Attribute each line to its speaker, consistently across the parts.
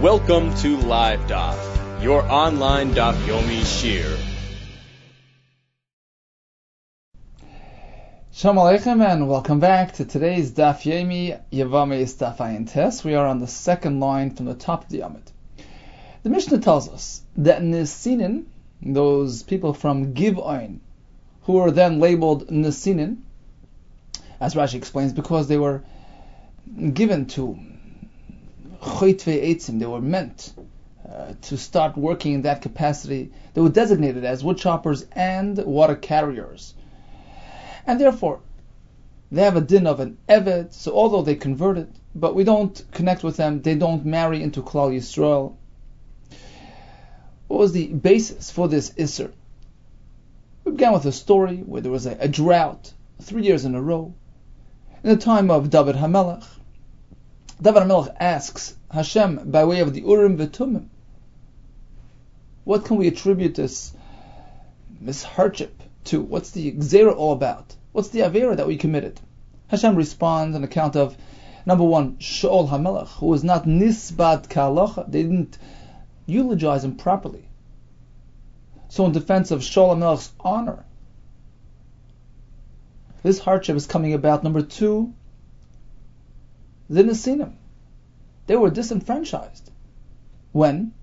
Speaker 1: Welcome to Live Daf, your online Daf Yomi Shir.
Speaker 2: Shalom Aleichem and welcome back to today's Daf Yomi Yevamos Daf Ayin Tes. We are on the second line from the top of the Amud. The Mishnah tells us that Nesinin, those people from Giv'on, who were then labeled Nesinin, as Rashi explains, because they were given to Choitvei Eitzim, they were meant to start working in that capacity. They were designated as wood choppers and water carriers. And therefore, they have a din of an Eved, so although they converted, but we don't connect with them, they don't marry into Klal Yisrael. What was the basis for this Isser? We began with a story where there was a drought, 3 years in a row. In the time of David HaMelech, David HaMelech asks Hashem by way of the Urim V'Tumim, what can we attribute this hardship to? What's the Gzeira all about? What's the Avera that we committed? Hashem responds on account of, number one, Shaul HaMelech, who was not Nisbad Ka'alocha. They didn't eulogize him properly. So in defense of Shaul HaMelech's honor, this hardship is coming about. Number two, the Nesinim. They were disenfranchised. When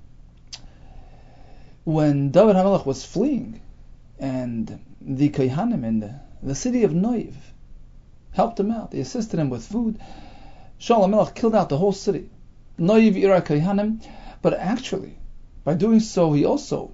Speaker 2: David HaMelech was fleeing, and the Kohanim in the city of Noiv helped him out. They assisted him with food. Shaul HaMelech killed out the whole city. Noiv Ira Kohanim. But actually, by doing so, he also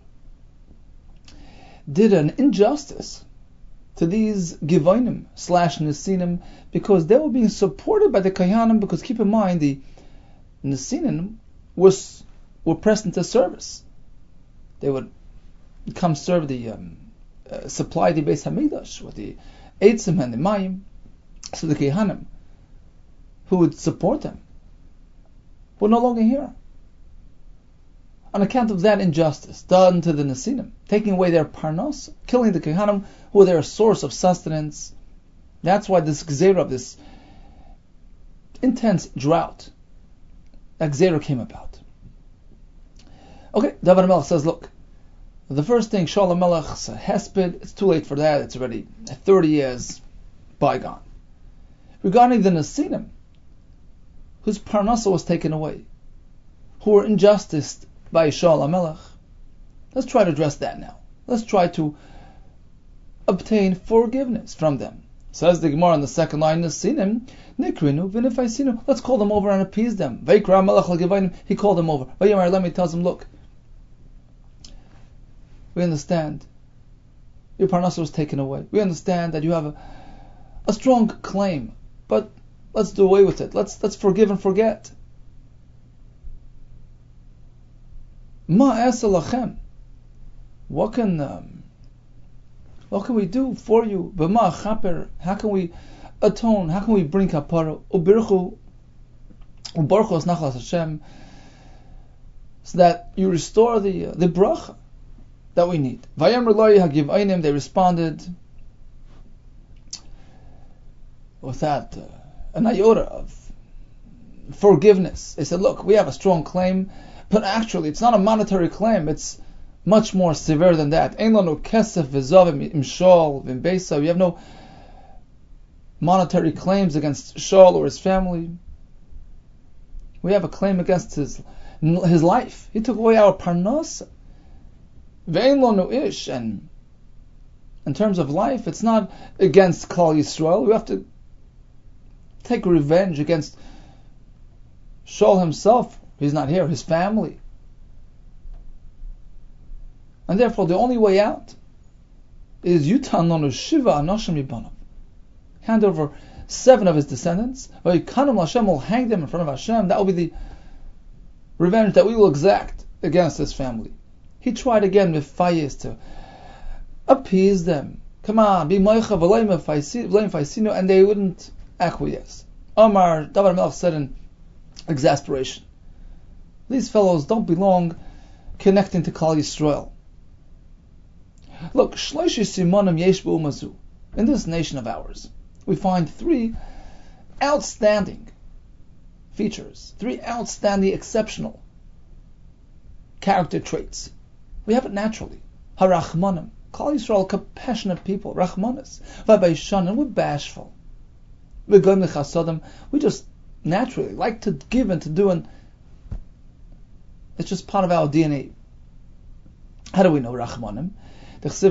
Speaker 2: did an injustice to these Givonim / Nesinim, because they were being supported by the Kohanim, because keep in mind, the Nesinim were pressed into service. They would come serve the supply the Beis Hamikdash with the Eitzim and the Mayim. So the Kohanim, who would support them, were no longer here. On account of that injustice done to the Nesinim, taking away their parnos, killing the Kohanim, who were their source of sustenance. That's why this Gzeira of this intense drought, that Gzeira came about. Okay, David HaMelech says, look, the first thing, Shaul HaMelech's hesped, it's too late for that, it's already 30 years bygone. Regarding the Nesinim, whose parnasa was taken away, who were injusticed by Shaul HaMelech, let's try to address that now. Let's try to obtain forgiveness from them. Says the Gemara on the second line, Nesinim, Nikrinu, V'nifaisinu. Let's call them over and appease them. Vayikra HaMelech l'Givayim, he called them over. Vayomar Lemi tells them, look, we understand your parnasa was taken away. We understand that you have a strong claim, but let's do away with it. Let's forgive and forget. Ma lachem. What can we do for you? B'ma chaper. How can we atone? How can we bring kapara? Ubirchu ubarchos nachlas Hashem, so that you restore the bracha that we need. Vayamar lo hagivayim. They responded with that an iota of forgiveness. They said, "Look, we have a strong claim." But actually, it's not a monetary claim. It's much more severe than that. Ein lanu kesef v'zav im Shaul v'im beisa. We have no monetary claims against Shaul or his family. We have a claim against his life. He took away our parnasa. Ve'ein lanu ish. And in terms of life, it's not against Klal Yisrael. We have to take revenge against Shaul himself. He's not here, his family. And therefore, the only way out is Yutan Lanu Shiva Anoshim Yibanav. Hand over 7 of his descendants. Vayikanim Hashem will hang them in front of Hashem. That will be the revenge that we will exact against his family. He tried again with Fayez to appease them. Come on, be Moicha V'leim Faisinu, and they wouldn't acquiesce. Omar, David HaMelech said in exasperation, these fellows don't belong connecting to Klal Yisrael. Look, Shloshi Simonim Yesh B'umazu. In this nation of ours, we find 3 outstanding features, 3 outstanding, exceptional character traits. We have it naturally. Harachmanim. Klal Yisrael, compassionate people. Rachmanis. Vabayshanim, we're bashful. V'goyim lechasadim, we just naturally like to give and to do, and it's just part of our DNA. How do we know Rachmanim? Moshe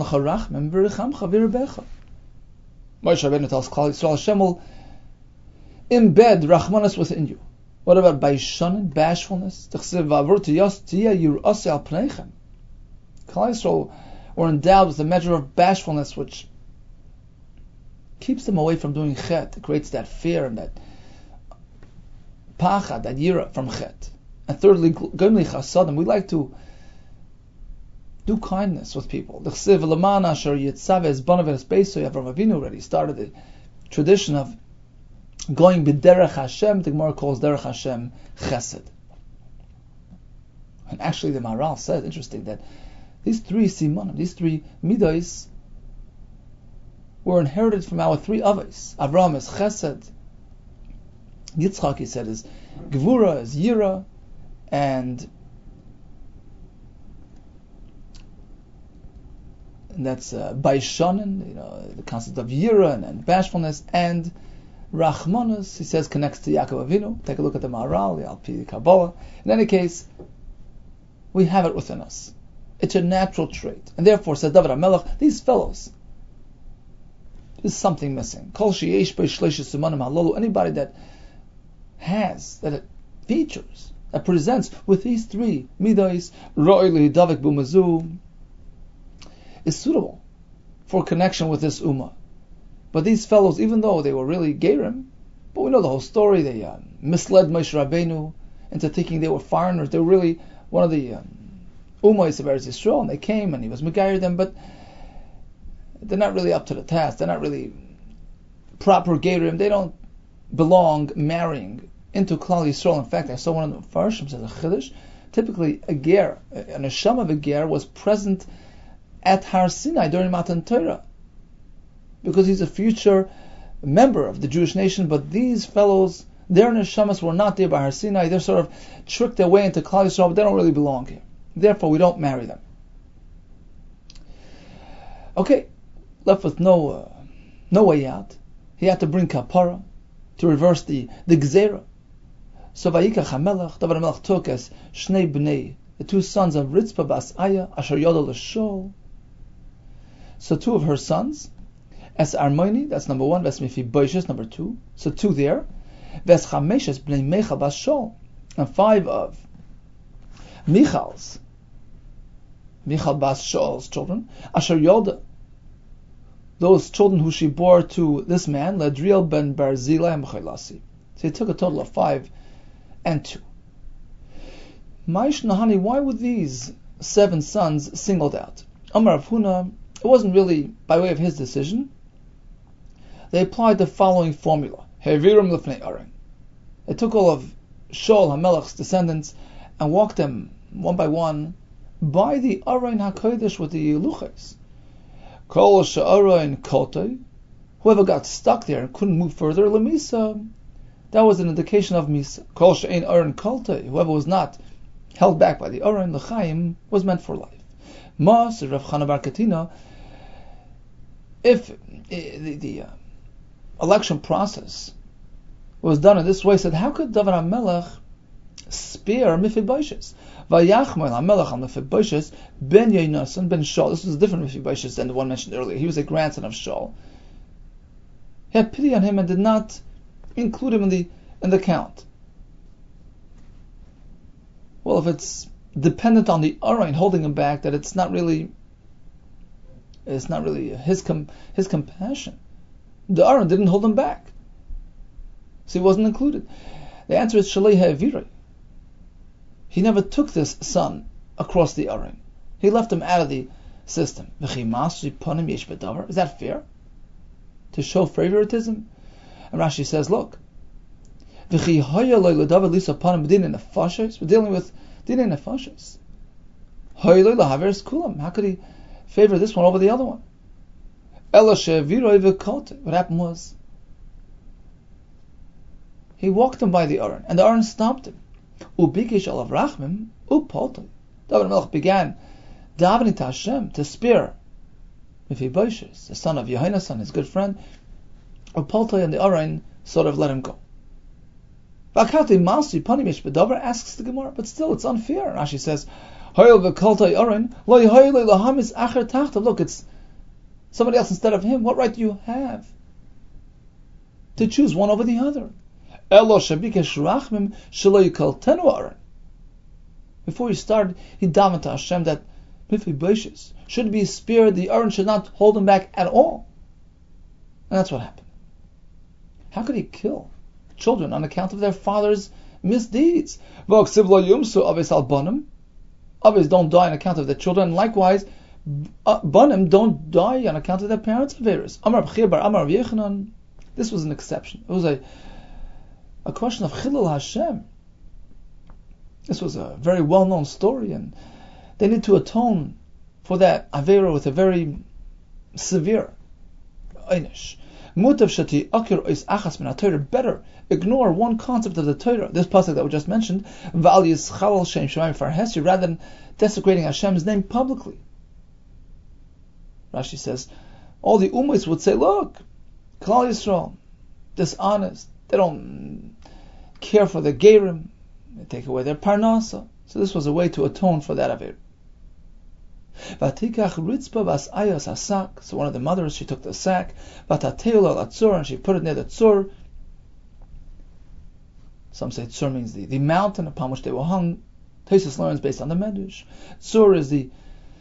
Speaker 2: Rabbeinu tells Klal Yisrael, Hashem will embed Rachmanis within you. What about Bayshanim, bashfulness? Klal Yisrael were endowed with a measure of bashfulness which keeps them away from doing chet. It creates that fear and that pachad, that yira from chet. And thirdly, goyim lechasadim, we like to do kindness with people. Avraham Avinu already started the tradition of going b'derech Hashem. The Gemara calls derech Hashem chesed. And actually the Maharal said, interesting, that these three simanim, these three midos, were inherited from our three avos. Avraham is chesed, Yitzchak, he said, is gevura, is yira, and that's bayshanin, the concept of yira and bashfulness, and rachmanas, he says, connects to Yaakov Avinu. Take a look at the Maharal, the Alpi Kabbalah. In any case, we have it within us. It's a natural trait, and therefore, said David HaMelech, these fellows, there's something missing. Anybody that has, that features, that presents with these three midos, ro'ili davik bumazu, is suitable for connection with this ummah. But these fellows, even though they were really gerim, but we know the whole story, they misled Moshe Rabbeinu into thinking they were foreigners. They were really one of the ummahs of Eretz Yisrael, and they came and he was megayer them, but they're not really up to the task. They're not really proper gerim. They don't belong marrying into Klal Yisrael. In fact, I saw one of the Farshim says a chiddush. Typically, a ger, an neshama of a ger, was present at Har Sinai during Matan Torah, because he's a future member of the Jewish nation. But these fellows, their neshamas were not there by Har Sinai. They're sort of tricked their way into Klal Yisrael, but they don't really belong here. Therefore, we don't marry them. Okay, left with no way out. He had to bring kapara to reverse the gzeira. So Vayikach HaMelech, David HaMelech took as Shnei Bnei, the two sons of Ritzpah Bas Aya, Asher Yoda L'Shol. So two of her sons, as Armoni, that's number one, Ves Mephibosheth, number two. So two there. Ves Chameshes Bnei Michal Bas Shol, and five of Michal Bas Shol's children, Asher Yoda, those children who she bore to this man, Ladriel ben Barzilai and Mechelasi. So he took a total of 5 and 2. Maish Nahani, why were these 7 sons singled out? Amar Rav Huna, it wasn't really by way of his decision. They applied the following formula. Hevirim lefnei Aaron. They took all of Shaul HaMelech's descendants and walked them one by one by the Aron HaKodesh with the Luchos. Kol she'aron koltei, whoever got stuck there and couldn't move further, lemisa, that was an indication of misa. Kol she'ein aron koltei, whoever was not held back by the aron, l'chaim, was meant for life. Ma, said Rav Chana bar Katina, if the election process was done in this way, said, how could David HaMelech spare Mephibosheth? Vayachmel HaMelech on Mephibosheth ben Yonasan ben Shaul. This was a different Mephibosheth than the one mentioned earlier. He was a grandson of Shaul. He had pity on him and did not include him in the count. Well, if it's dependent on the Aron holding him back, that it's not really his compassion. The Aron didn't hold him back, so he wasn't included. The answer is Shalei Ha'avirei. He never took this son across the Aron. He left him out of the system. Is that fair? To show favoritism? And Rashi says, look, we're dealing with Dinei Nefashos. How could he favor this one over the other one? What happened was, he walked him by the Aron, and the Aron stopped him. David HaMelech began davening to Hashem to spare Mephibosheth, the son of Yehonasan, his good friend. Upaltai and the Arain sort of let him go. Vakati Masi Panimish Bedover asks the Gemara, but still it's unfair. Rashi says, look, it's somebody else instead of him. What right do you have to choose one over the other? Before he started, he davened to Hashem that Mephibosheth should be spared, the Aaron should not hold him back at all. And that's what happened. How could he kill children on account of their father's misdeeds? Others don't die on account of their children. Likewise, Banim don't die on account of their parents' affairs. This was an exception. It was a question of Chilul Hashem. This was a very well-known story, and they need to atone for that Avera with a very severe einish. Better ignore one concept of the Torah, this pasuk that we just mentioned, rather than desecrating Hashem's name publicly. Rashi says, all the Ummahs would say, look, Klal Yisrael, dishonest, they don't care for the Gerim, they take away their Parnasa. So this was a way to atone for that Avera. So one of the mothers, she took the sack, and she put it near the tzur. Some say tzur means the mountain upon which they were hung. Tosfos learns based on the Medrash. Tzur is the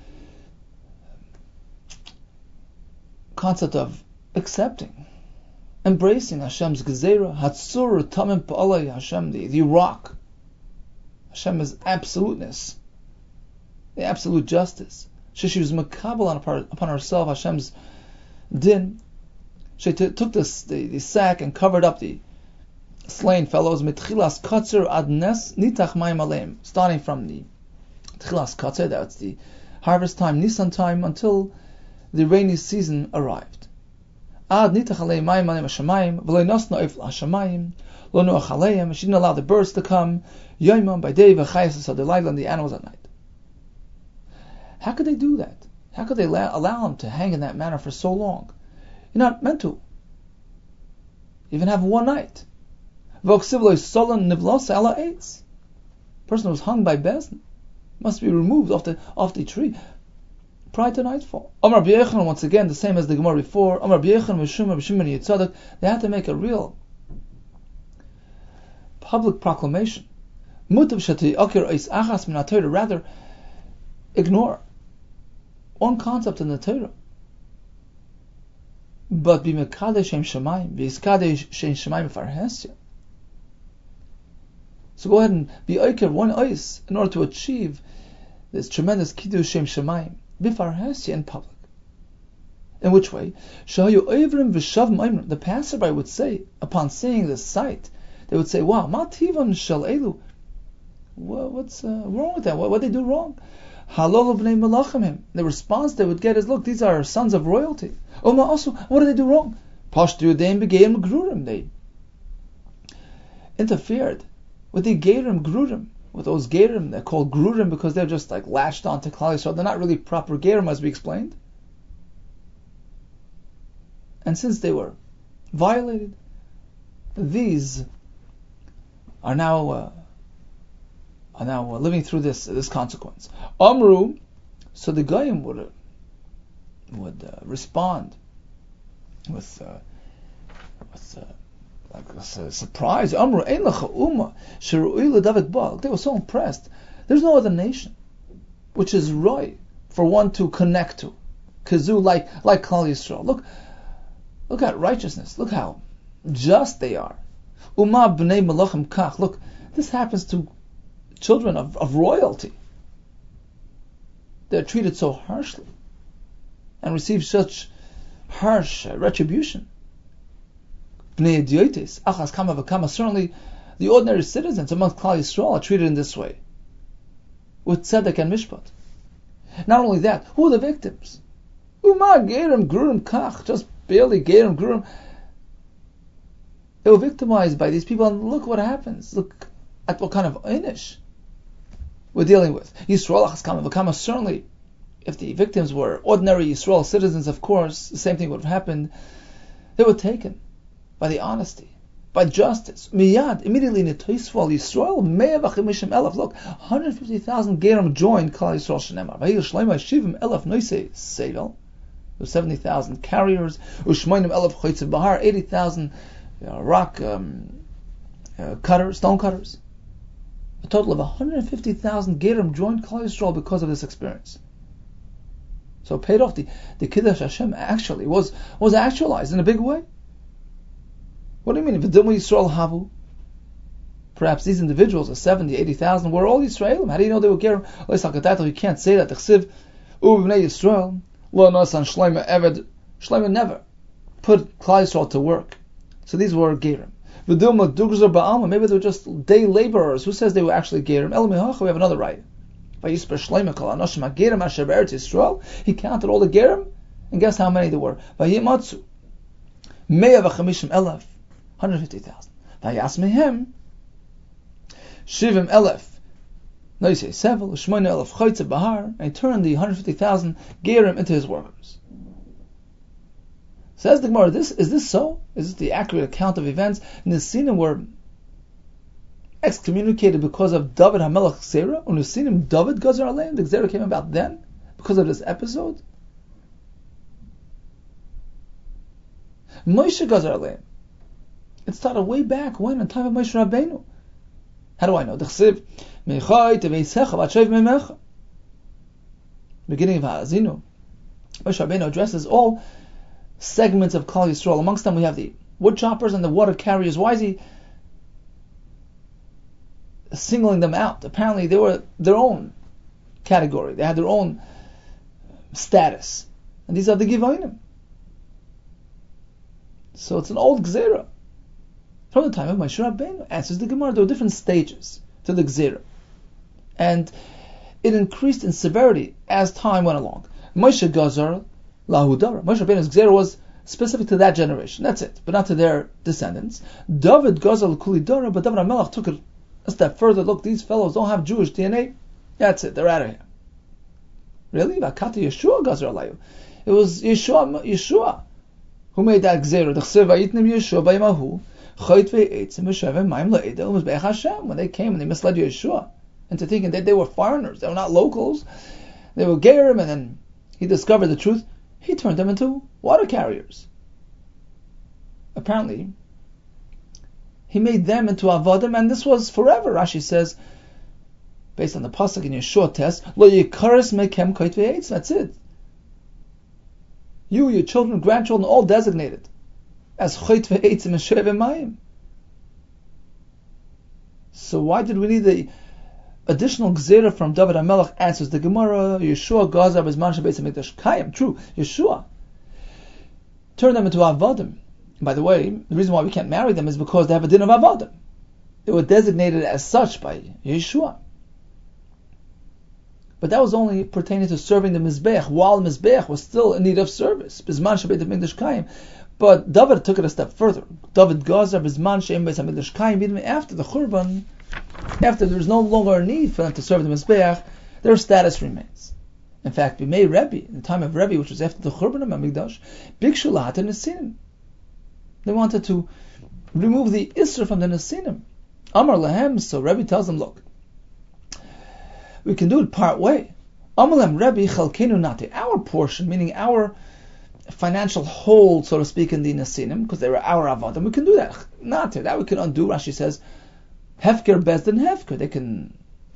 Speaker 2: concept of accepting, embracing Hashem's gezerah. Hatzur tamim pa'alei, Hashem, the rock. Hashem is absoluteness, the absolute justice. She was makabel upon herself Hashem's din. She took the sack and covered up the slain fellows. Mitchilas katzer ad nes nitach mayim aleim, starting from the tchilas katzer, that's the harvest time, Nisan time, until the rainy season arrived. Ad nitach aleim mayim aleim hashamayim v'lo nosna oif hashamayim lo nuach aleim. She didn't allow the birds to come. Yoimam by day v'chayas adelayla, and the animals at night. How could they do that? How could they allow him to hang in that manner for so long? You're not meant to. Even have one night. Person who was hung by Bezdin must be removed off the tree prior to nightfall. Amar B'Yechon, once again, the same as the Gemara before. Amar B'Yechon v'Shuma v'Shimon Yitzadok. They had to make a real public proclamation. Mutav shati akir ois achas min haTorah. Rather, ignore one concept in the Torah, but be mekadesh shem shemayim, be iskadesh shem shemayim farhesya. So go ahead and be oiker one ois in order to achieve this tremendous kiddush shem shemayim, be farhesya in public. In which way? Shahayu oivrim v'shavim oimrim. The passerby would say, upon seeing this sight, they would say, "Wow, ma tivan shel elu." What's wrong with that? What did they do wrong? Halol b'nei melachim. The response they would get is, look, these are sons of royalty. Oma also, what did they do wrong? Pashtu deim begeim grurim. They interfered with the gerim grurim, with those gerim. They're called grurim because they're just like lashed onto Klal Yisrael. They're not really proper gerim, as we explained. And since they were violated, these are now living through this consequence. Amru, so the Goyim would respond with like a surprise. Amru ein lecha umma sheru'i leDavid ba. They were so impressed. There's no other nation which is right for one to connect to, kazu like Klal Yisrael. Look at righteousness. Look how just they are. Umma b'nei melachim kach. Look, this happens to children of royalty. They're treated so harshly and receive such harsh retribution. Bnei idiotes, achas kama v'kama. Certainly, the ordinary citizens amongst Klal Yisrael are treated in this way, with tzedek and mishpat. Not only that, who are the victims? Uma gerim grurim kach, just barely gerim grurim. They were victimized by these people, and look what happens. Look at what kind of einish we're dealing with. Yisrael Chaskama V'Kama, certainly, if the victims were ordinary Yisrael citizens, of course, the same thing would have happened. They were taken by the honesty, by justice. Miyad, immediately in the Toisval Yisrael, Me'ah v'chimishim elef. Look, 150,000 Gerim joined Klal Yisrael Shenemar. V'hiyu shleima shivim elef noisei sevel. There were 70,000 carriers. Ushmoinim elef choytze bahar, 80,000 rock cutters, stone cutters. A total of 150,000 Gerim joined Klal Yisrael because of this experience. So it paid off. The Kiddush Hashem actually was actualized in a big way. What do you mean? V'dilmu Yisrael havu? Perhaps these individuals, the 70, 80,000, were all Yisraelim. How do you know they were Gerim? You can't say that. T'chsiv u'b'nei Yisrael lo nasan shleima eved. Shleima never put Klal Yisrael to work. So these were Gerim. V'dilmu dugzer ba'alma. Maybe they were just day laborers. Who says they were actually Gerim? El mihacha. We have another right. He counted all the Gerim, and guess how many there were? 150,000. Vayasmihem Shivim elef. No, you say sevel. Shmoina elef choytze bahar, and he turned the 150,000 Gerim into his workers. Says the Gemara, is this so? Is this the accurate account of events? Nesinim were excommunicated because of David HaMelech Gzera? Unusinim David Gazer Aleim? The Gzera came about then because of this episode? Moshe Gazer Aleim. It started way back when, in time of Moshe Rabbeinu. How do I know? D'chsiv Meichai Teveisecha V'atshev Meimecha. Beginning of Ha'azinu. Moshe Rabbeinu addresses all segments of Klal Yisrael. Amongst them we have the wood choppers and the water carriers. Why is he singling them out? Apparently they were their own category. They had their own status. And these are the Givonim. So it's an old Gzera. From the time of Moshe Rabbeinu, answers the Gemara, there were different stages to the Gzera. And it increased in severity as time went along. Moshe Gazar Lahudara. Moshe Rabbeinu's Gzera was specific to that generation. That's it. But not to their descendants. David Gazar Kulidara, but David HaMelech took it a step further. Look, these fellows don't have Jewish DNA. That's it. They're out of here. Really? Vakati Yeshua Gazar Alayu. It was Yeshua who made that Gzera. D'chsev vayitnim Yeshua b'yimahu chayt ve'etzim v'shevem mayim la'edel u'mizbeach Hashem. When they came and they misled Yeshua into thinking that they were foreigners, they were not locals, they were Gerim, and then he discovered the truth, he turned them into water carriers. Apparently, he made them into avodim, and this was forever. Rashi says, based on the pasuk in Yeshua test, lo yikaris mekem chayt ve'etzim. That's it. You, your children, grandchildren, all designated as chayt ve'etzim and shevem mayim. So why did we need the additional gzera from David HaMelech? Answers the Gemara, Yeshua Gaza Bezman Beis HaMikdash Kayim. True, Yeshua turned them into avodim. By the way, the reason why we can't marry them is because they have a din of avodim. They were designated as such by Yeshua. But that was only pertaining to serving the Mizbeach, while the Mizbeach was still in need of service. Bezman Beis HaMikdash Kayim. But David took it a step further. David Gaza Bezman Beis HaMikdash Kayim. Even after the Churban, after there was no longer a need for them to serve the Mizbeach, their status remains. In fact, Bimei Rebbe, in the time of Rebbe, which was after the Churban of Hamikdash, Bikshu Lahat Nesinim. They wanted to remove the Isra from the Nesinim. Amar Lahem, so Rebbe tells them, look, we can do it part way. Amar Lahem Rebbe Chalkenu Nate, our portion, meaning our financial hold, so to speak, in the Nesinim, because they were our Avodim, we can do that. Nate, that we can undo. Rashi says, Hefker Bezdin Hefker. They can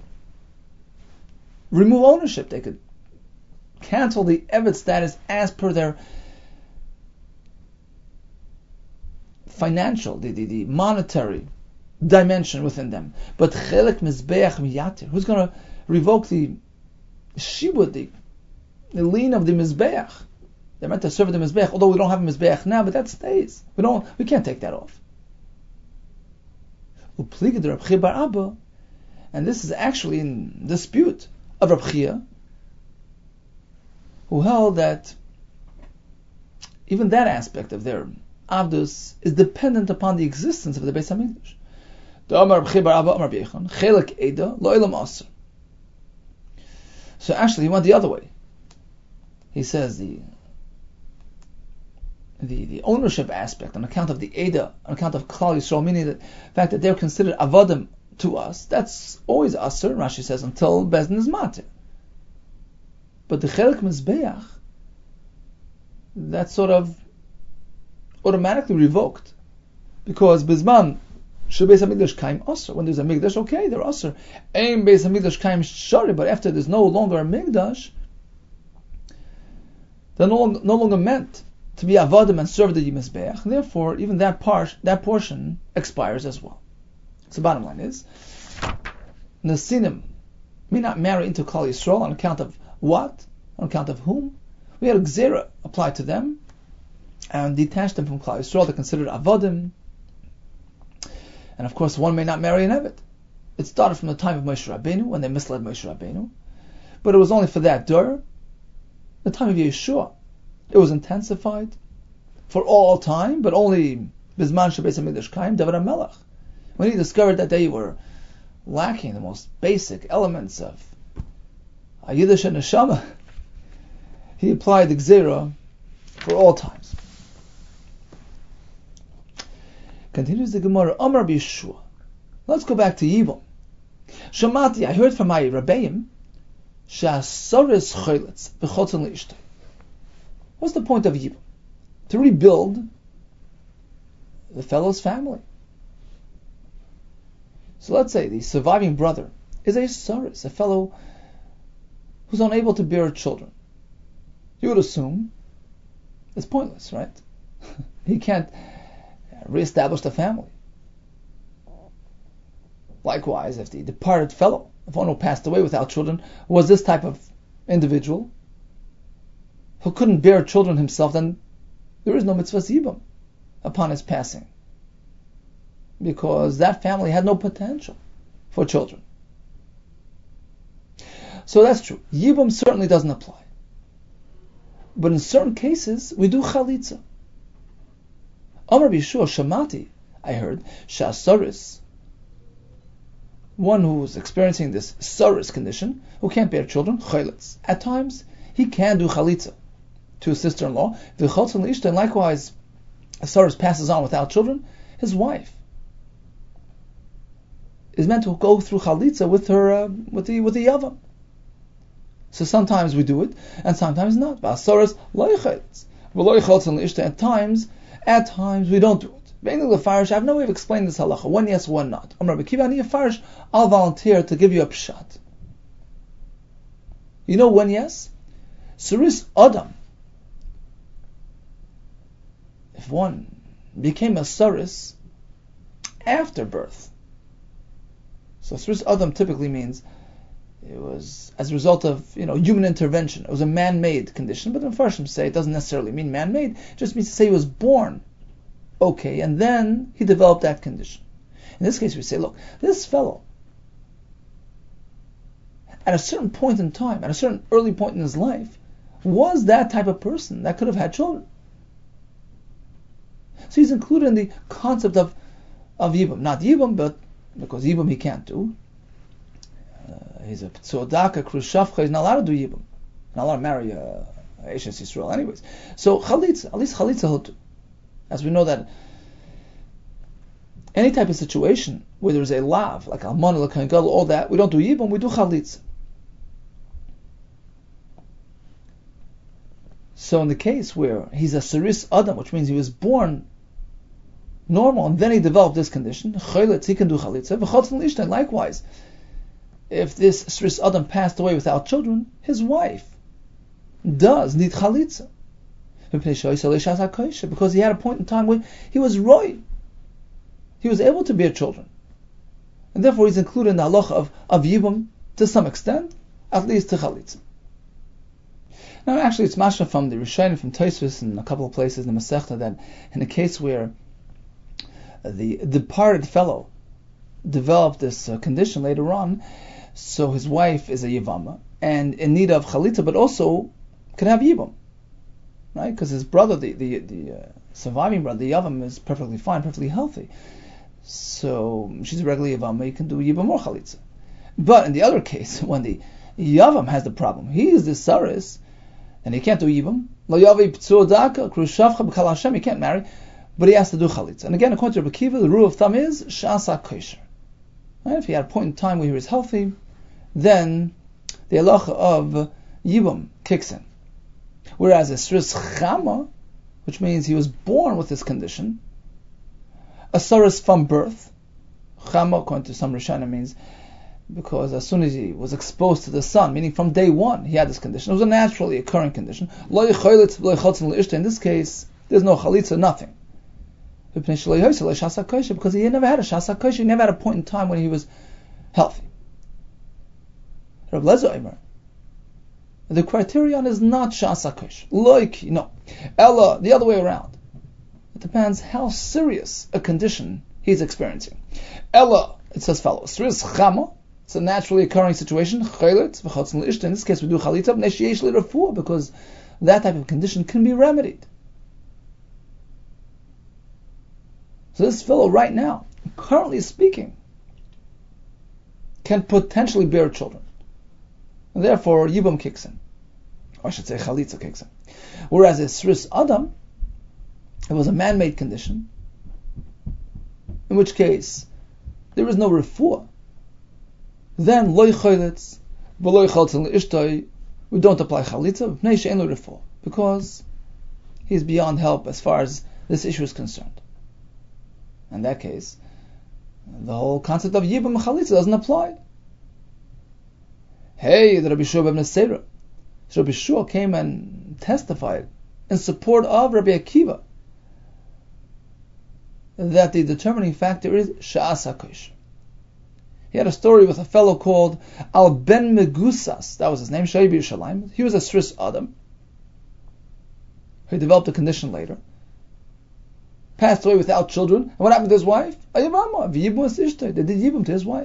Speaker 2: remove ownership. They could cancel the Eved status as per their financial, the monetary dimension within them. But Chelek Mizbeach Miyatir. Who's going to revoke the Shibud, the lien of the Mizbeach? They're meant to serve the Mizbeach, although we don't have a Mizbeach now, but that stays. We can't take that off. And this is actually in dispute of Reb Chia, who held that even that aspect of their Avdus is dependent upon the existence of the Beis HaMikdash. So actually, he went the other way. He says the ownership aspect on account of the Eda, on account of Klal Yisrael, meaning the fact that they're considered avodim to us, that's always asur, Rashi says, until Bezdin is matir. But the Chelik Mizbeach, that's sort of automatically revoked. Because Bizman, Beis HaMikdash Kaim asur. When there's a Mikdash, okay, they're asur. Ein Beis HaMikdash Kaim shari, but after there's no longer a Mikdash, they're no longer meant to be avodim and serve the Mizbeach. Therefore, even that portion expires as well. So the bottom line is, Nesinim may not marry into Klal Yisrael on account of what? On account of whom? We had a Gzera applied to them and detach them from Klal Yisrael. They're considered avodim. And of course, one may not marry an Eved. It started from the time of Moshe Rabbeinu, when they misled Moshe Rabbeinu. But it was only for that dur. The time of Yeshua, it was intensified for all time, but only Bizman Beis HaMikdash Kaim, David HaMelech. When he discovered that they were lacking the most basic elements of Yiddish and Neshama, he applied the Gzera for all times. Continues the Gemara, Amar B'Yeshua. Let's go back to Yibum. Shamati, I heard from my Rabbeim, Sha'asaris Choylitz V'chotzon L'ishtay. What's the point of Yibum? To rebuild the fellow's family. So let's say the surviving brother is a saris, a fellow who's unable to bear children. You would assume it's pointless, right? He can't reestablish the family. Likewise, if the departed fellow, if one who passed away without children, was this type of individual who couldn't bear children himself, then there is no mitzvah yibum upon his passing, because that family had no potential for children. So that's true. Yibum certainly doesn't apply. But in certain cases, we do chalitza. Amar B'Yeshua Shamati, I heard, Sha'asaris, one who is experiencing this saris condition, who can't bear children, choylitz. At times, he can do chalitza to his sister-in-law. V'chotzon L'ishtay, and likewise, a saris passes on without children, his wife is meant to go through chalitza with her, with the yavam. So sometimes we do it, and sometimes not. V'asaris lo choylitz, v'lo chotzon L'ishtay. At times we don't do it. I have no way of explaining this halacha. One yes, one not. I'll volunteer to give you a pshat. You know one yes? Saris Adam. If one became a saris after birth, so Saris Adam typically means it was as a result of human intervention. It was a man-made condition, but the Mepharshim say it doesn't necessarily mean man-made. It just means to say he was born okay, and then he developed that condition. In this case, we say, look, this fellow, at a certain point in time, at a certain early point in his life, was that type of person that could have had children. So he's included in the concept of Yibum. Not Yibum, but because Yibum he can't do. He's a Tzodaka, Krushavcha, he's not allowed to do Yibum. Not allowed to marry Eshes Yisrael anyways. So Chalitza, at least Chalitza he'll do. As we know that any type of situation where there's a lav, like Alman, L'Kohen Gadol, all that, we don't do Yibum, we do Chalitza. So in the case where he's a Saris Adam, which means he was born normal, and then he developed this condition, Choylitz, he can do Chalitza. V'chotzon L'ishtay, likewise, if this Saris Adam passed away without children, his wife does need Chalitza. Because he had a point in time where he was roy. He was able to bear children. And therefore he's included in the halacha of Yibum to some extent, at least to Chalitza. Now actually it's mashma from the Rishonim, from Tosfos, and a couple of places in the Masechta, that in a case where the departed fellow developed this condition later on, so his wife is a Yivama, and in need of Chalitza, but also could have Yibum. Right, because his brother, the surviving brother, the Yavam, is perfectly fine, perfectly healthy. So she's a regular Yavam, you can do Yibam or Chalitza. But in the other case, when the Yavam has the problem. He is the saris, and he can't do Yibam. Lo yavi p'tzur daka, krushavcha b'kal Hashem, he can't marry, but he has to do chalitza. And again, according to Rabbi Akiva, the rule of thumb is shasa kosher. Right? If he had a point in time where he was healthy, then the halacha of Yibam kicks in. Whereas a Sris Chama, which means he was born with this condition, a Saris from birth, Chama, according to some Rishonim, means because as soon as he was exposed to the sun, meaning from day one, he had this condition. It was a naturally occurring condition. In this case, there's no chalitza, nothing. Because he never had a shasa kosher, he never had a point in time when he was healthy. Rav Lezer Omer, the criterion is not shasa kosher. No. Ella, the other way around. It depends how serious a condition he's experiencing. Ella, it says follows. Sris chama, it's a naturally occurring situation. Chaylet, v'chotzen l'ishta. In this case, we do chalitza b'nei l'refuah, because that type of condition can be remedied. So this fellow right now, currently speaking, can potentially bear children. And therefore, Yibam kicks in. Or I should say, Chalitza kicks in. Whereas a Sris Adam, it was a man-made condition, in which case, there is no refuah. Then, Loi Chalitz, V'loi Chaltzin L'ishtoi, we don't apply Chalitza, V'nei She'en Lo refuah, because he's beyond help as far as this issue is concerned. In that case, the whole concept of Yibam Chalitza doesn't apply. Hey, the Rabbi Shua ben Nesera. So Rabbi Shua came and testified in support of Rabbi Akiva that the determining factor is Sha'as HaKosh. He had a story with a fellow called Al Ben Megusas. That was his name, Shai B'Yerushalayim. He was a Sris Adam. He developed a condition later. Passed away without children. And what happened to his wife? Ayavama, v'yibum ishtay. They did yibum to his wife.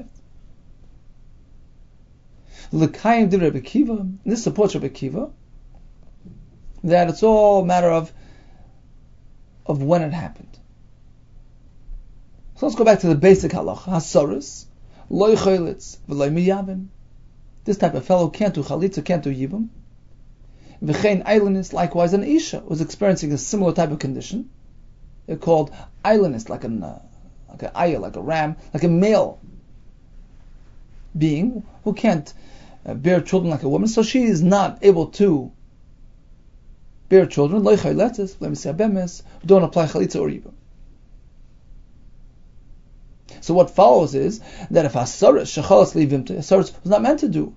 Speaker 2: L'kayim did Rabbi Akiva. This supports Rabbi Akiva that it's all a matter of when it happened. So let's go back to the basic halacha. Hasaris, loy choylitz, v'loy miyavim. This type of fellow can't do chalitza, can't do yibum. V'chein eilinus, likewise an isha was experiencing a similar type of condition. They're called eilinus, like an ayah, like a ram, like a male being who can't bear children like a woman, so she is not able to bear children. Don't apply chalitza or yibum. So what follows is that if Hasaris shechalas livimta, Hasaris was not meant to do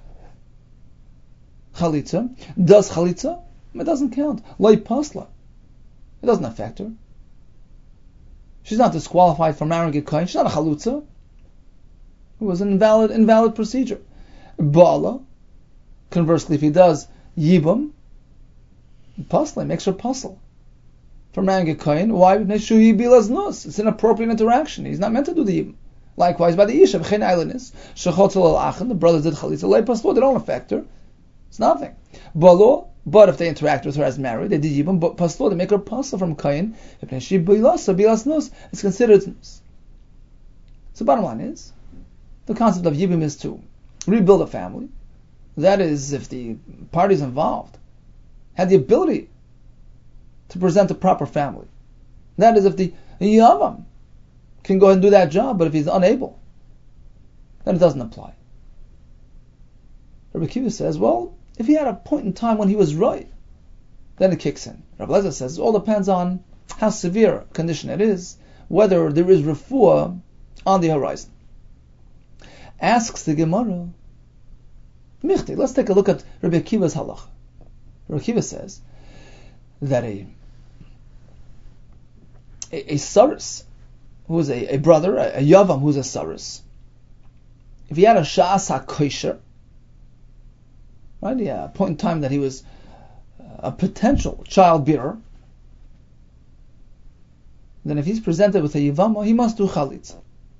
Speaker 2: chalitza, does chalitza, it doesn't count. Loi pasla, it doesn't affect her. She's not disqualified from marrying a kohen. She's not a chalutza. It was an invalid procedure. Ba'ala, conversely, if he does yibam, pasla, makes her pasal from marrying a kohen. Why? It's an appropriate interaction. He's not meant to do the yibam. Likewise, by the isha, the brothers did chalitza, lei pasla, they don't affect her. It's nothing. Ba'ala, but if they interact with her as married, they did yibam, but pasla, they make her pasal from kohen. It's considered nus. So bottom line is, the concept of yibum is to rebuild a family. That is, if the parties involved had the ability to present a proper family. That is, if the yavam can go ahead and do that job, but if he's unable, then it doesn't apply. Rabbi Akiva says, well, if he had a point in time when he was right, then it kicks in. Rabbi Lezer says, it all depends on how severe a condition it is, whether there is refuah on the horizon. Asks the Gemara, Michti, let's take a look at Rabbi Akiva's halacha. Rabbi Akiva says that a saris, who is a brother, a yavam who's a saris, if he had a sha'as ha-kosher, right, a point in time that he was a potential child bearer, then if he's presented with a yavama, he must do chalitza.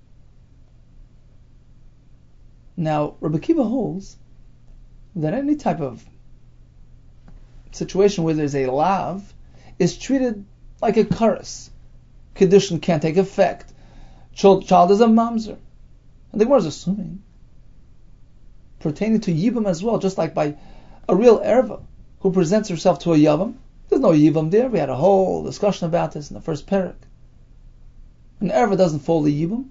Speaker 2: Now, Rabbi Akiva holds that any type of situation where there's a lav is treated like a karas. Condition can't take effect. Child is a mamzer. And the Gemara is assuming pertaining to Yibam as well, just like by a real Erva who presents herself to a Yavam. There's no Yibam there. We had a whole discussion about this in the first parak. An Erva doesn't fall the Yibam.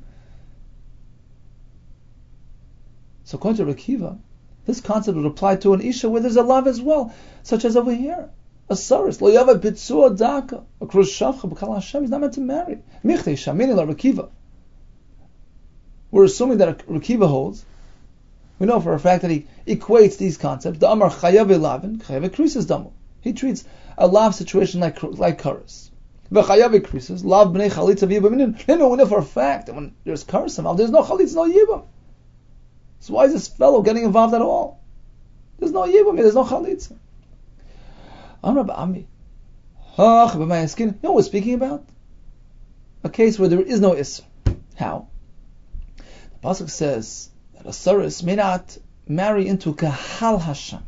Speaker 2: So according to Rabbi Akiva, this concept would apply to an Isha where there's a love as well, such as over here. A saris, lo yava bitzua daka, a kruz shavcha b'kal Hashem, he's not meant to marry. Michtei shamini la Rabbi Akiva. We're assuming that Rabbi Akiva holds. We know for a fact that he equates these concepts. The Amar chayav elavin, chayav ekrisis damu. He treats a lav situation like karas. V'chayav ekrisis, lav b'nei chalitza v'yibam. We know for a fact that when there's karas involved, there's no chalitza, no yibam. So why is this fellow getting involved at all? There's no yibam, there's no chalitza. Amar ba'ami. You know what we're speaking about? A case where there is no isser. How? The pasuk says that a saris may not marry into kahal Hashem,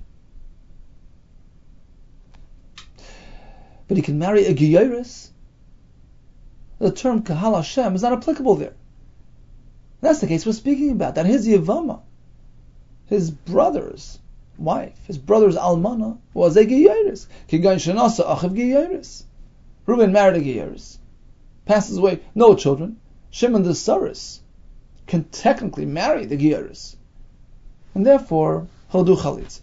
Speaker 2: but he can marry a giyaris. The term kahal Hashem is not applicable there. That's the case we're speaking about. That his yavama, his brother's wife, his brother's almana, was a giyaris. Kigan shenasa achav giyaris. Reuben married a giyaris, passes away, no children. Shimon the saris can technically marry the giyaris, and therefore he'll do chalitza.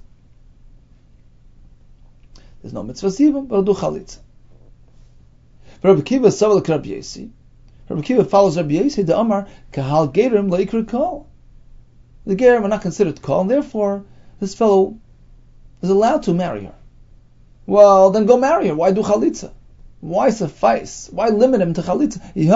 Speaker 2: There's no mitzvah sibam, but he'll do chalitza. But Rabbi Akiva saval Rabbi Yesi. Rabbi Akiva follows Rabbi Yesi. The Amar kahal gerim leikr kol. The gerim are not considered kol, and therefore this fellow is allowed to marry her. Well, then go marry her. Why do chalitza? Why suffice? Why limit him to chalitza?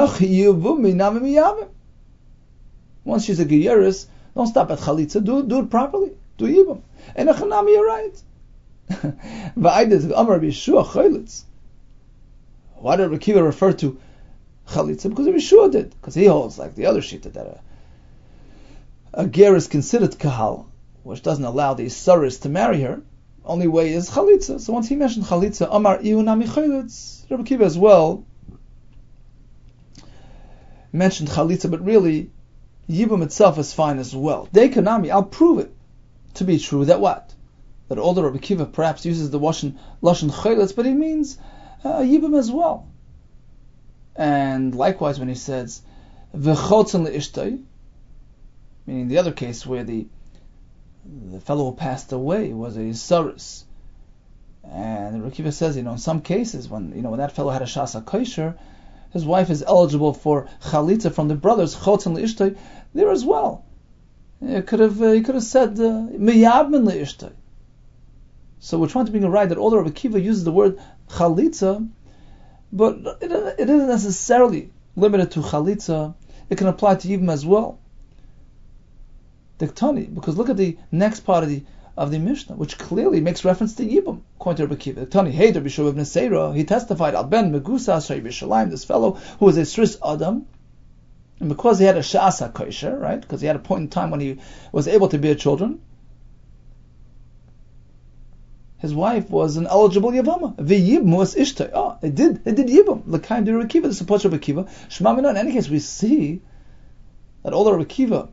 Speaker 2: Once she's a giyaris, don't stop at chalitza. Do it properly. Do yibam. And echanami, you're right. Why did Amar Yeshua chalitz? Why did Rabbi Akiva refer to chalitza? Because Rabbi Yeshua did. Because he holds like the other shita that a ger is considered kahal, which doesn't allow the saris to marry her. Only way is chalitza. So once he mentioned chalitza, Amar Iunami chalitz. Rabbi Akiva as well mentioned chalitza, but really yibum itself is fine as well. Dekanami, I'll prove it to be true that what? That although Rabbi Akiva perhaps uses the lashon chalitz, but he means yibum as well. And likewise when he says v'chotzen le'ishtay, meaning the other case where the fellow who passed away was a saris, and Rabbi Akiva says, in some cases when that fellow had a shasa kosher, his wife is eligible for chalitza from the brothers chotzen le'ishtay there as well. He could have said miyabmin le'ishtay. So we're trying to bring a right that although Rabbi Akiva uses the word chalitza, but it isn't necessarily limited to chalitza. It can apply to yibum as well. Diktani, because look at the next part of the Mishnah, which clearly makes reference to yibum. According to Rabbi Akiva, Diktani, hey, Rabbi Shua ibn Seira, he testified al ben megusas shei b'shalayim, this fellow who was a sris adam, and because he had a sha'asa kosher, right? Because he had a point in time when he was able to bear children, his wife was an eligible yavama. V'yibum was ishtay. Oh, it did yibum. L'kaim de Rabbi Akiva. This supports Rabbi Akiva. Shema Minah. In any case, we see that although Rabbi Akiva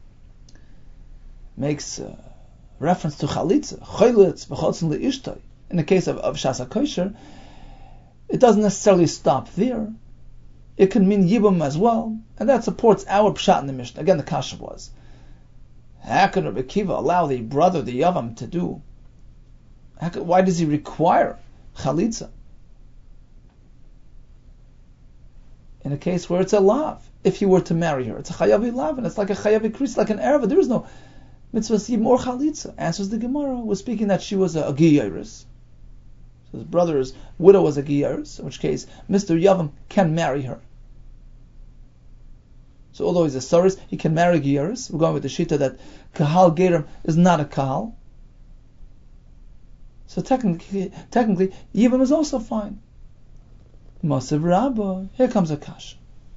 Speaker 2: makes reference to chalitza, chalitz v'chotzen le'ishtay, in the case of shasa kosher, it doesn't necessarily stop there. It can mean yibum as well, and that supports our pshat in the Mishnah. Again, the kasha was, how could Rabbi Akiva allow the brother, the yavam, to do? Why does he require chalitza in a case where it's a lav? If he were to marry her, it's a chayav lav, and it's like a chayav kris, like an erva. There is no mitzvah sibum or chalitza. Answers the Gemara. We're speaking that she was a giyaris. So his brother's widow was a giyaris, in which case Mr. Yavam can marry her. So although he's a saris, he can marry giyaris. We're going with the shita that kahal gerim is not a kahal. So technically, yibum is also fine. Masiv Rabba, here comes a kasha.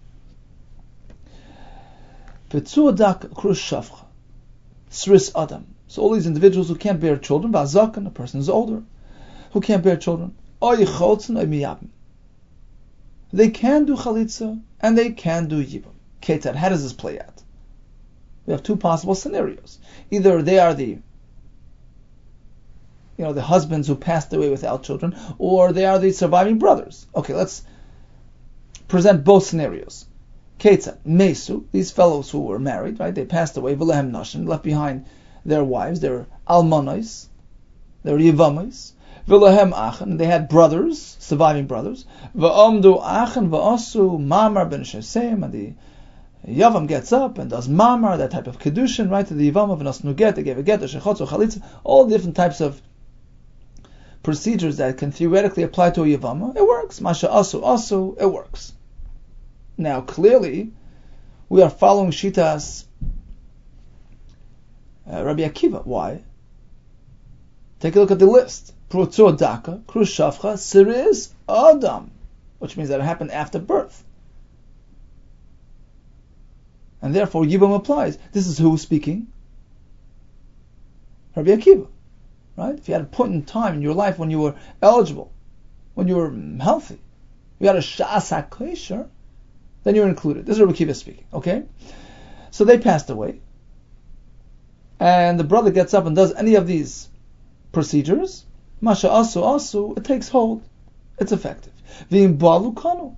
Speaker 2: Petzuadak krus shavcha, sris adam. So all these individuals who can't bear children, v'azakan, a person is older, who can't bear children, oy chotzen oy miyabim. They can do chalitza and they can do yibum. Ketan, how does this play out? We have two possible scenarios. Either they are the husbands who passed away without children, or they are the surviving brothers. Okay, let's present both scenarios. Ketzad, Mesu, these fellows who were married, right? They passed away, V'lehem Nashim, left behind their wives, their Almanos, their Yevamos, V'lehem Achen, they had brothers, surviving brothers, V'omdu Achen V'osu Mamar ben Shesem, and the Yavam gets up and does Mamar, that type of Kedushin, right? To the Yavam V'nos Nuget, they gave a get, a Shechotz, Chalitza, all different types of procedures that can theoretically apply to a Yavama. It works. Masha Asu, it works. Now, clearly, we are following Shitas Rabbi Akiva. Why? Take a look at the list. Prutzur Daka, Krushavcha, Siris, Adam, which means that it happened after birth. And therefore, Yibam applies. This is who speaking? Rabbi Akiva. Right? If you had a point in time in your life when you were eligible, when you were healthy, you had a Sha'as HaKosher, then you're included. This is Rabbi Akiva speaking. Okay? So they passed away. And the brother gets up and does any of these procedures. Masha Asu, it takes hold. It's effective. V'im Balu Kanu.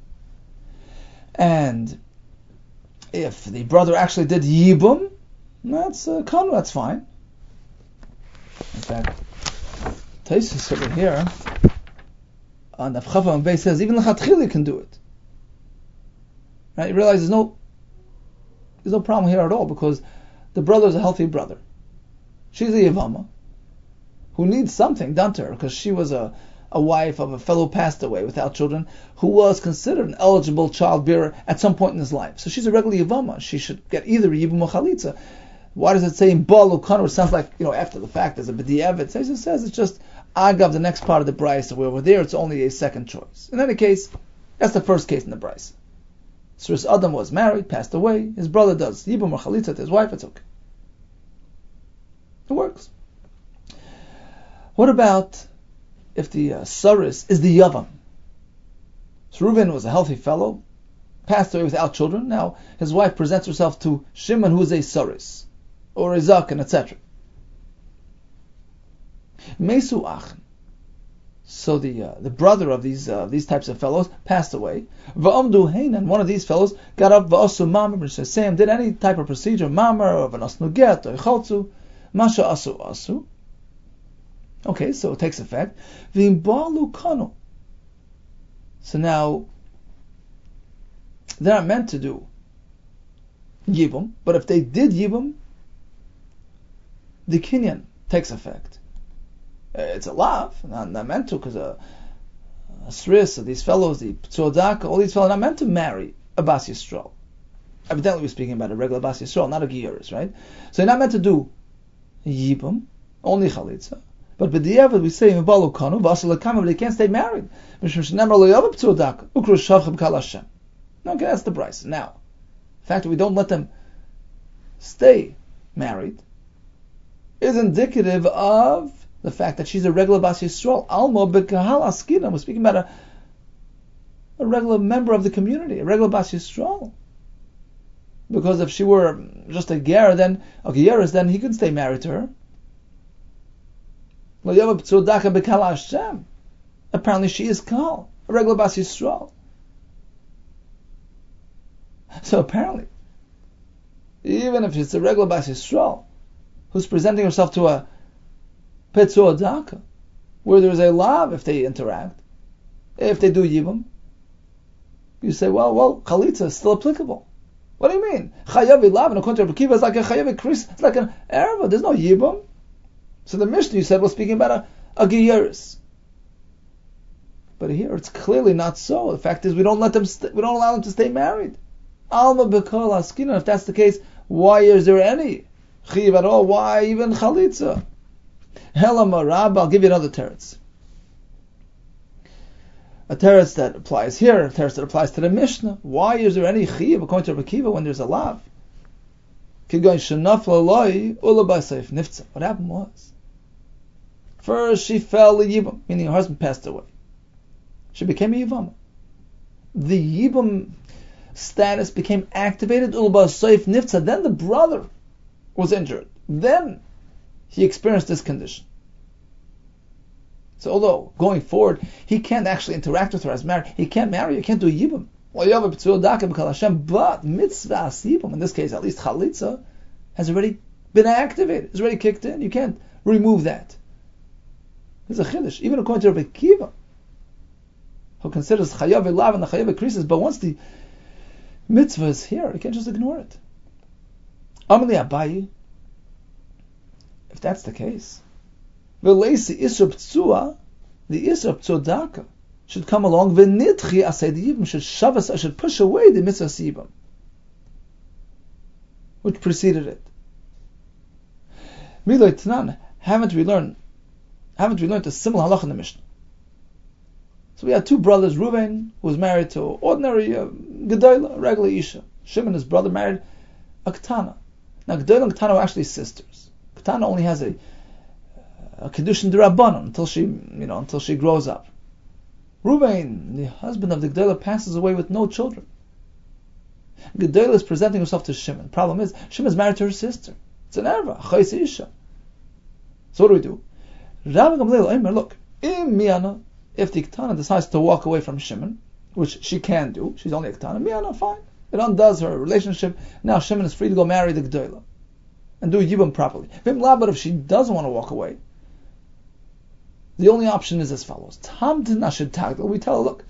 Speaker 2: And if the brother actually did Yibum, that's Kanu, that's fine. In fact, Taisus over here on the Chafa and Beis says even L'chatchili can do it. Right? You realize there's no problem here at all, because the brother is a healthy brother. She's a Yavama who needs something done to her because she was a wife of a fellow who passed away without children, who was considered an eligible childbearer at some point in his life. So she's a regular Yavama. She should get either Yibum or Chalitza. Why does it say in Balu Kanu? It sounds like, after the fact, there's a B'di'evet. It says it's just Agav, the next part of the Brisa, where over there it's only a second choice. In any case, that's the first case in the Brisa. Siris Adam was married, passed away, his brother does Yibum or Chalitza to his wife, it's okay. It works. What about if the Saris is the Yavam? So Reuven was a healthy fellow, passed away without children. Now his wife presents herself to Shimon, who is a Saris, or a Zaken, etc. Mesu Achen. So the brother of these types of fellows passed away. Va'omdu Heinan, one of these fellows got up, va'osu mamar b'shesem, did any type of procedure, mamar, or v'nos nuget, or cholzu, masha asu. Okay, so it takes effect. V'imbalu kanu. So now, they're not meant to do Yibum, but if they did Yibum, the kinyan takes effect. It's a lav, not meant to, because a Sris, these fellows, the Tzodaka, all these fellows are not meant to marry a Bas Yisrael. Evidently we're speaking about a regular Bas Yisrael, not a Giyaris, right? So they're not meant to do Yibum, only Chalitza. But b'di'evet we say Mibalu Kanu, V'asal Lekama, but they can't stay married. Okay, that's the price. Now, the fact that we don't let them stay married is indicative of the fact that she's a regular Bas Yisrael. Alma b'kahal askina. We're speaking about a regular member of the community, a regular Bas Yisrael. Because if she were just a ger, then he could stay married to her. Apparently she is Kal, a regular Bas Yisrael. So apparently, even if it's a regular Bas Yisrael who's presenting herself to a Petzor Daka, where there's a lav if they interact, if they do Yibum, you say, well, Chalitza is still applicable. What do you mean? Chayav lav, and according to Rabbi Akiva, it's like a Chayav Kris, it's like an Erva, there's no Yibum. So the Mishnah, you said, was speaking about a Giyaris. But here it's clearly not so. The fact is, we don't allow them to stay married. Alma b'kol askina. If that's the case, why is there any chiv at all? Why even chalitza? Hela marab. I'll give you another teretz. A teretz that applies here, a teretz that applies to the Mishnah. Why is there any chiv according to Rabbi Akiva when there's a lav? What happened was, first she fell a yibam, meaning her husband passed away. She became a yibam. The yibam. status became activated, Ulba Soif Nifza, then the brother was injured. Then he experienced this condition. So although going forward he can't actually interact with her as married, he can't marry her, he can't do yibum. But mitzvah yibum, in this case at least chalitza, has already been activated, it's already kicked in. You can't remove that. There's a chiddush, even according to Rabbi Kiva, who considers chayav elav and the chayav krisis, but once the mitzvah is here, you can't just ignore it. Amali Abayi, if that's the case, the Isra Ptsua Daka should come along, v'nitchi asay the yibum, should push away the mitzvah sibum, which preceded it. Miloi Tanan, haven't we learned a similar halach in the Mishnah? So we had two brothers, Reuven, who was married to an ordinary Gedolah, a regular Isha. Shimon, his brother, married a Ketana. Now Gedolah and Ketana were actually sisters. Ketana only has a Kedushin D'Rabbanan until she grows up. Reuven, the husband of the Gedolah, passes away with no children. Gedolah is presenting herself to Shimon. Problem is, Shimon is married to her sister. It's an erva, Chayse Isha. So what do? Rabbi Gamliel Omer, look, if the Ketana decides to walk away from Shimon, which she can do, she's only a Ketana, Miyana, fine. It undoes her relationship. Now Shimon is free to go marry the Gedolah and do Yibum properly. But if she doesn't want to walk away, the only option is as follows. We tell her, look,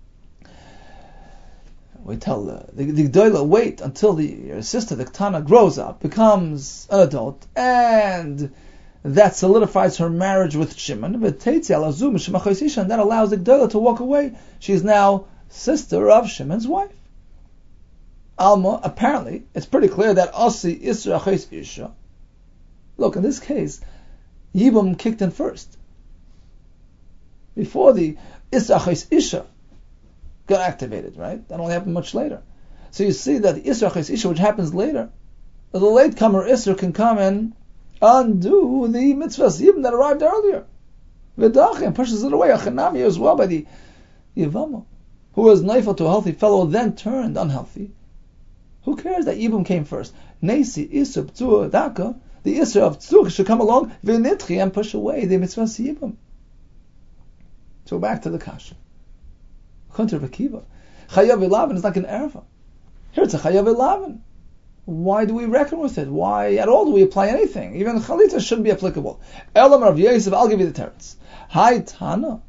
Speaker 2: the Gedolah, wait until your sister, the Ketana, grows up, becomes an adult, and that solidifies her marriage with Shimon, and that allows the Gedolah to walk away. She is now sister of Shimon's wife. Alma, apparently, it's pretty clear that Asi Isra Chais Isha. Look, in this case, Yibum kicked in first. Before the Isra Chais Isha got activated, right? That only happened much later. So you see that the Isra Chais Isha, which happens later, the latecomer Isra can come and undo the mitzvah Yibum that arrived earlier. V'dachim pushes it away. Achanami as well by the Yivama, who was naifel to a healthy fellow, then turned unhealthy. Who cares that Yibum came first? Nesi Isra P'tzua Daka, the Isra of Tzuk should come along, v'nitchi, and push away the mitzvah Yibum. So back to the kasha. According to Rabbi Kiva, Chayav Elavan is like an erva. Here it's a Chayav Elavan. Why do we reckon with it? Why at all do we apply anything? Even Chalitza shouldn't be applicable. Elam Rav Yosef, I'll give you the teretz. Hai Tana.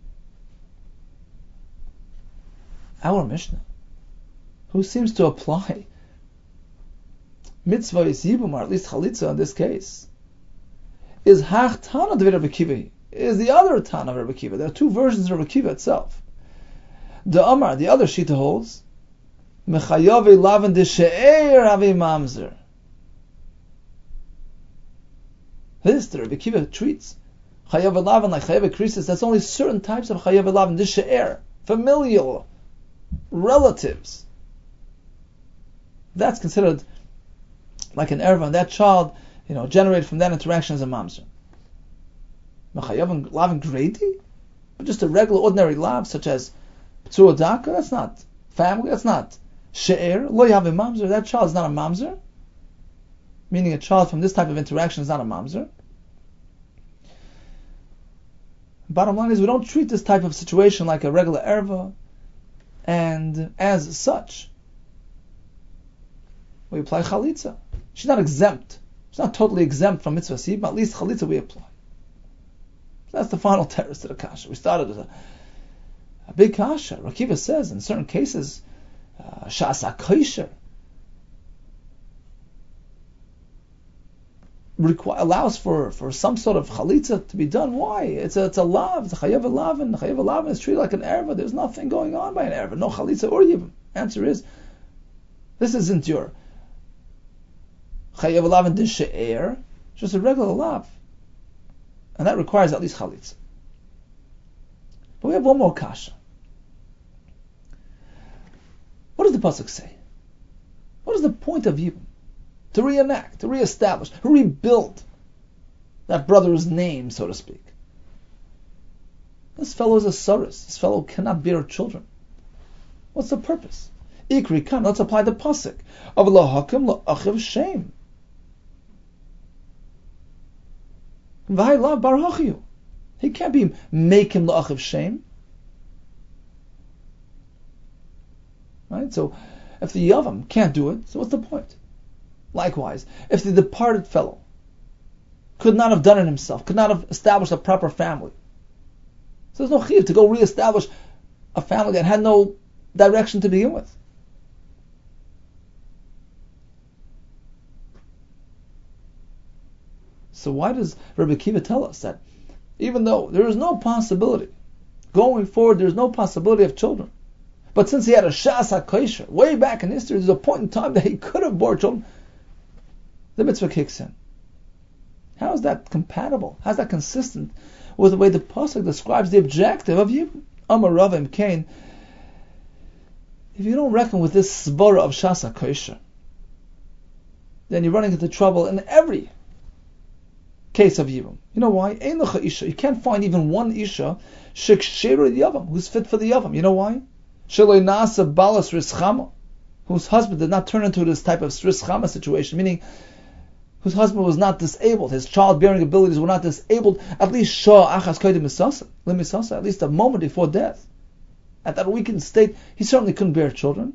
Speaker 2: Our Mishnah, who seems to apply mitzvah yibum, or at least Chalitza in this case, is Hach Tana de Rabbi Kiva, is the other Tana of Rabbi Kiva. There are two versions of Rabbi Kiva itself. The Amar, the other Shita holds, Mechayav Elavan de She'er Avi Mamzer. This, the Rabbi Kiva treats Chayav Elavan like Chayav Krisis. That's only certain types of Chayav Elavan de She'er, familial, relatives. That's considered like an erva, and that child, generated from that interaction as a mamzer. Mechayav Elavan Grady, but just a regular, ordinary lav, such as P'tzua Daka, that's not family, that's not she'er. Lo yav mamzer, that child is not a mamzer, meaning a child from this type of interaction is not a mamzer. Bottom line is, we don't treat this type of situation like a regular erva, and as such, we apply chalitza. She's not exempt. She's not totally exempt from mitzvah sib, but at least chalitza we apply. So that's the final terrace to the kasha. We started with a big kasha. Rakiva says in certain cases, sha'asa kosher allows for some sort of chalitza to be done. Why? It's a lav. It's a chayav elavan. The chayav elavan is treated like an erva. There's nothing going on by an erva. No chalitza or yibum. Answer is, this isn't your chayav elavan din she'er. It's just a regular lav, and that requires at least chalitza. But we have one more kasha. What does the pasuk say? What is the point of yibum? To reenact, to reestablish, to rebuild that brother's name, so to speak. This fellow is a saris. This fellow cannot bear children. What's the purpose? Ikri kan, let's apply the pasuk of lahakim la'achiv shame. V'hayla barachiu. He can't be make him la'achiv shame. Right? So, if the Yavam can't do it, so what's the point? Likewise, if the departed fellow could not have done it himself, could not have established a proper family, so there's no chiyuv to go re-establish a family that had no direction to begin with. So why does Rabbi Akiva tell us that even though there is no possibility, going forward there's no possibility of children, but since he had a shas hakosher way back in history, there's a point in time that he could have bore children, the mitzvah kicks in. How is that compatible? How is that consistent with the way the pasuk describes the objective of Yibum? Amar Rav Im Kain. If you don't reckon with this svara of shas hakosher, then you're running into trouble in every case of Yibum. You know why? Ein lecha isha. You can't find even one isha sheksheru Yavam who's fit for the Yavam. You know why? Sheloi nasa balas rischama, whose husband did not turn into this type of rischama situation, meaning whose husband was not disabled, his childbearing abilities were not disabled, at least shah achas kodim misasa, at least a moment before death. At that weakened state, he certainly couldn't bear children.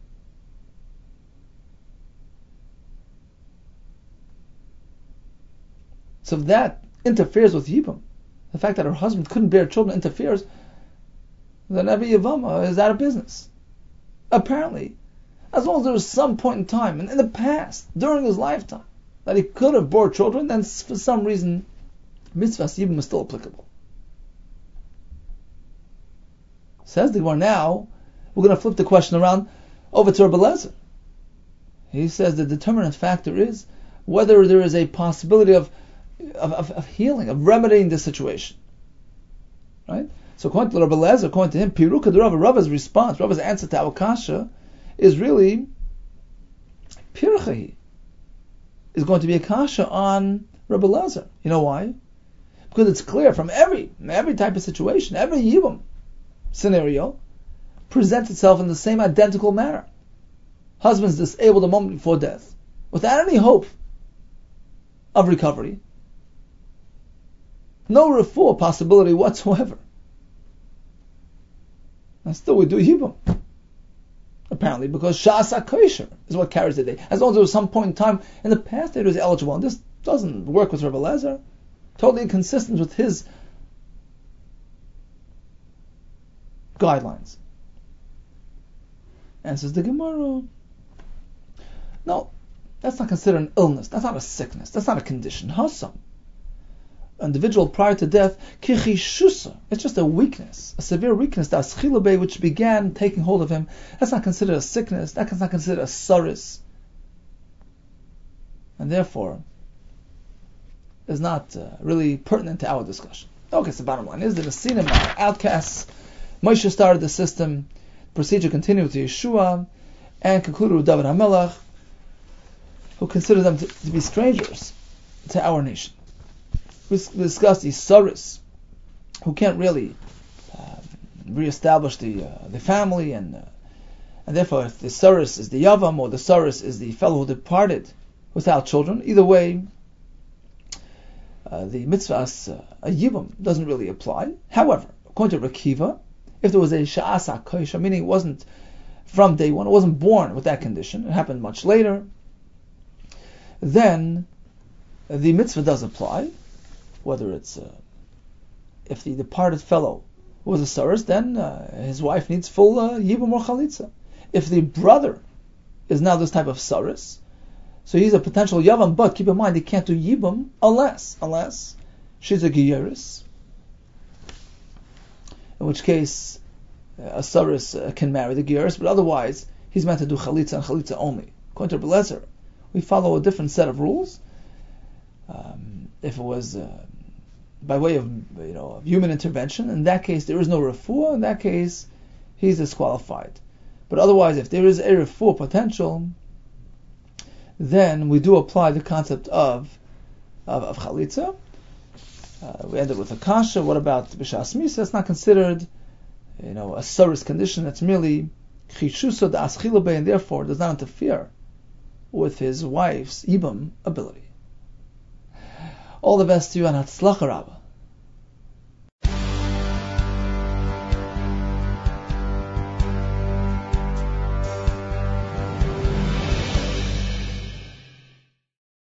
Speaker 2: So if that interferes with Yibum, the fact that her husband couldn't bear children interferes, then every Yavama is out of business. Apparently, as long as there was some point in time, and in the past, during his lifetime, that he could have bore children, then for some reason, mitzvahs Yibum is still applicable. Says the Gemara, now, we're going to flip the question around over to Rabbi Lezer. He says the determinant factor is whether there is a possibility of healing, of remedying the situation. Right? So according to Rabbi Lezer, according to him, Piruka the Rava's response, Rava's answer to our kasha is really Pirchahi. Is going to be a kasha on Rabbi Lezer. You know why? Because it's clear from every type of situation, every Yibum scenario presents itself in the same identical manner. Husband's disabled a moment before death, without any hope of recovery. No refuah possibility whatsoever. And still we do Yibum. Apparently, because Shas HaKosher is what carries the day. As long as there was some point in time in the past that it was eligible, and this doesn't work with Rabbi Lezer, totally inconsistent with his guidelines. Answers the Gemara, no, that's not considered an illness, that's not a sickness, that's not a condition. Hasam, individual prior to death, kichishusa, it's just a weakness, a severe weakness, that's chilabe, which began taking hold of him. That's not considered a sickness, that's not considered a saris, and therefore is not really pertinent to our discussion. Okay, so the bottom line is that the Nesinim are outcasts. Moshe started the system, procedure continued with Yeshua, and concluded with David HaMelech, who considered them to be strangers to our nation. We discussed the Saris, who can't really re-establish the family, and therefore if the Saris is the Yavam, or the Saris is the fellow who departed without children, either way, the mitzvahs a Yibum doesn't really apply. However, according to Rakiva, if there was a Sha'as HaKosher, meaning it wasn't from day one, it wasn't born with that condition, it happened much later, then the mitzvah does apply. Whether it's if the departed fellow was a saris, then his wife needs full yibum or chalitza. If the brother is now this type of saris, so he's a potential yavam, but keep in mind he can't do yibum unless she's a giyaris, in which case a saris can marry the giyaris, but otherwise he's meant to do chalitza and chalitza only. According to Rebbe Lezer, we follow a different set of rules. If it was by way of human intervention, in that case there is no refuah. In that case, he's disqualified. But otherwise, if there is a refuah potential, then we do apply the concept of chalitza. We ended with a kasha. What about b'shas misa? It's not considered, a saris condition. It's merely Chishusa da aschila bay, and therefore does not interfere with his wife's ibum ability. All the best to you, and hatzlacha rabba.